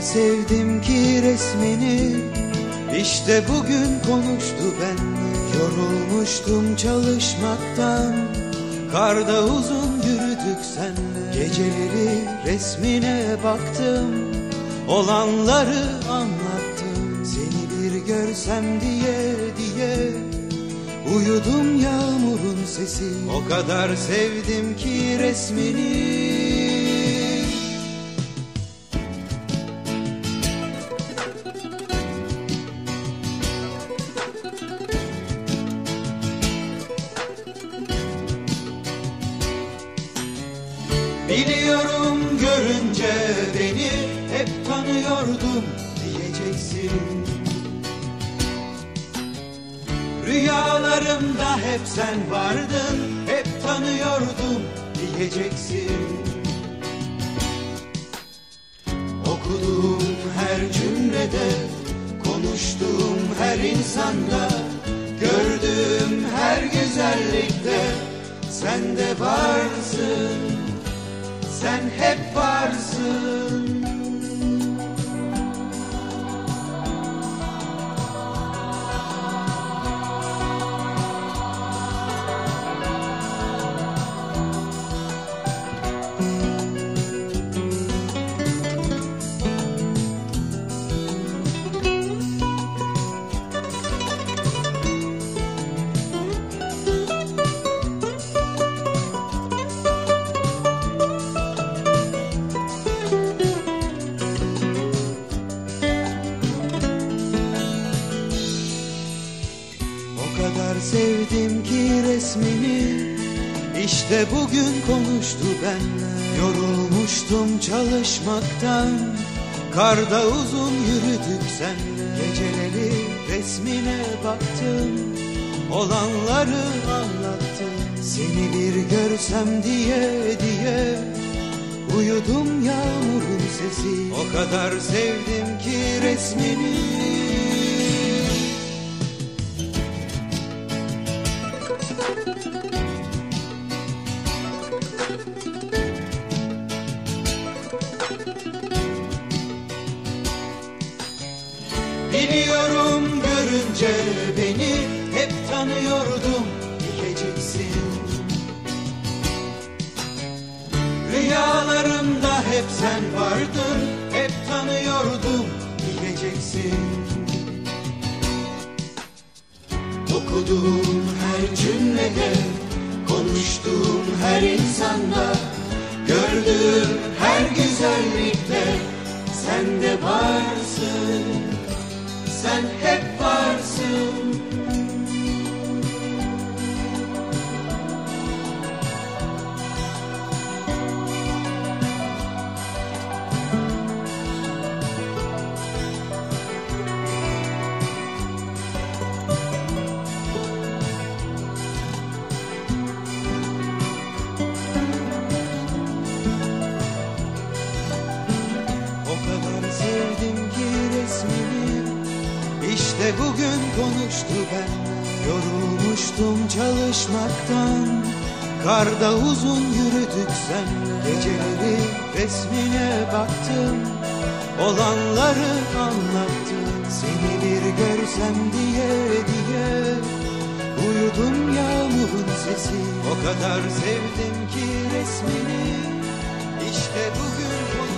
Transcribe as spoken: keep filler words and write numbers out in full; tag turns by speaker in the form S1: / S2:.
S1: sevdim ki resmini, işte bugün konuştu benimle. Yorulmuştum çalışmaktan, karda uzun yürüdük senle. Geceleri resmine baktım, olanları anlattım. Seni bir görsem diye diye uyudum yağmurun sesi. O kadar sevdim ki resmini. Biliyorum görünce beni hep tanıyordum diyeceksin. Rüyalarımda hep sen vardın, hep tanıyordum diyeceksin. Okuduğum her cümlede, konuştuğum her insanda, gördüğüm her güzellikte sen de varsın, sen hep varsın. O kadar sevdim ki resmini, işte bugün konuştu benimle. Yorulmuştum çalışmaktan, karda uzun yürüdük senle. Geceleri resmine baktım, olanları anlattım. Seni bir görsem diye diye uyudum yağmurun sesi. O kadar sevdim ki resmini. Biliyorum görünce beni hep tanıyordum diyeceksin. Rüyalarımda hep sen vardın, hep tanıyordum diyeceksin. Okuduğum her cümlede, konuştuğum her insanda, gördüğüm her güzellikte sen de varsın, sen hep varsın. O kadar sevdim ki resmini, İşte bugün konuştu benimle. Yorulmuştum çalışmaktan, karda uzun yürüdük senle. Geceleri resmine baktım, olanları anlattım. Seni bir görsem diye diye uyudum yağmurun sesi. O kadar sevdim ki resmini, İşte bugün konuştu.